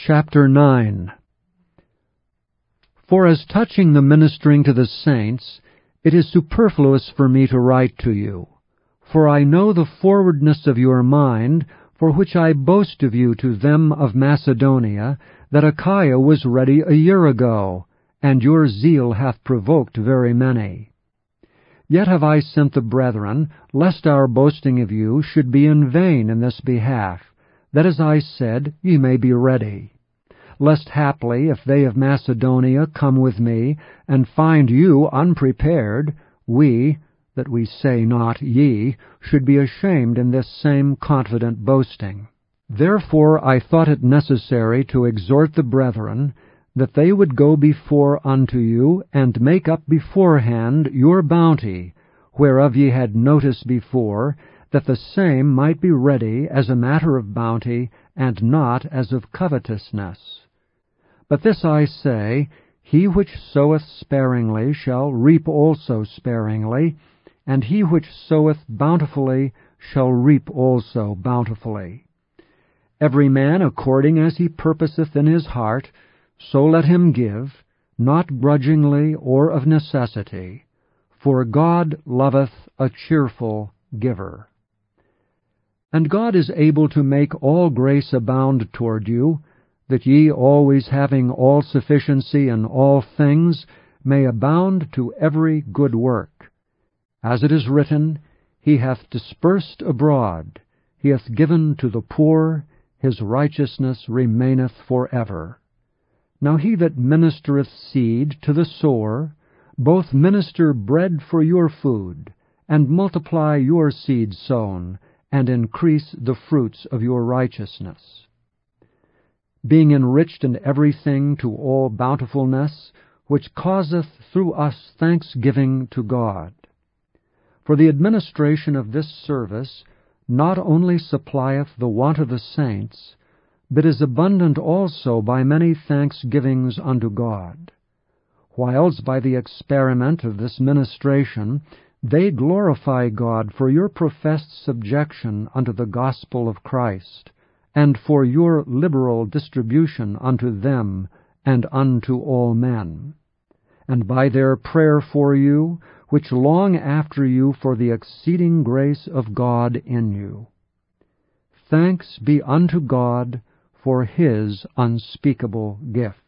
Chapter 9. For as touching the ministering to the saints, it is superfluous for me to write to you. For I know the forwardness of your mind, for which I boast of you to them of Macedonia, that Achaia was ready a year ago, and your zeal hath provoked very many. Yet have I sent the brethren, lest our boasting of you should be in vain in this behalf, that, as I said, ye may be ready. Lest haply, if they of Macedonia come with me, and find you unprepared, we, that we say not ye, should be ashamed in this same confident boasting. Therefore I thought it necessary to exhort the brethren, that they would go before unto you, and make up beforehand your bounty, whereof ye had notice before, that the same might be ready as a matter of bounty, and not as of covetousness. But this I say, he which soweth sparingly shall reap also sparingly, and he which soweth bountifully shall reap also bountifully. Every man according as he purposeth in his heart, so let him give, not grudgingly or of necessity, for God loveth a cheerful giver. And God is able to make all grace abound toward you, that ye always having all sufficiency in all things may abound to every good work. As it is written, He hath dispersed abroad, He hath given to the poor, His righteousness remaineth forever. Now he that ministereth seed to the sower, both minister bread for your food, and multiply your seed sown, and increase the fruits of your righteousness. Being enriched in everything to all bountifulness, which causeth through us thanksgiving to God. For the administration of this service not only supplieth the want of the saints, but is abundant also by many thanksgivings unto God. Whiles by the experiment of this ministration they glorify God for your professed subjection unto the gospel of Christ, and for your liberal distribution unto them and unto all men, and by their prayer for you, which long after you for the exceeding grace of God in you. Thanks be unto God for His unspeakable gift.